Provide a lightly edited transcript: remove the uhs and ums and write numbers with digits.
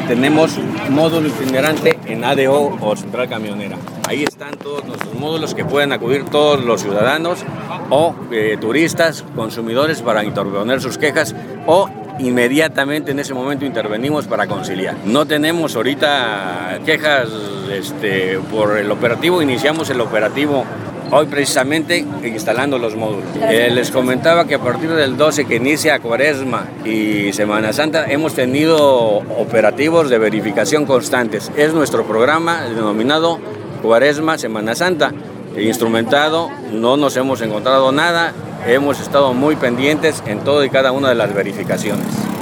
tenemos módulo itinerante en ADO o Central Camionera. Ahí están todos nuestros módulos que pueden acudir todos los ciudadanos o turistas, consumidores para interponer sus quejas o inmediatamente en ese momento intervenimos para conciliar. No tenemos ahorita quejas por el operativo, iniciamos el operativo hoy precisamente instalando los módulos. Les comentaba que a partir del 12 que inicia Cuaresma y Semana Santa hemos tenido operativos de verificación constantes. Es nuestro programa denominado Cuaresma Semana Santa. Instrumentado, no nos hemos encontrado nada, hemos estado muy pendientes en todo y cada una de las verificaciones.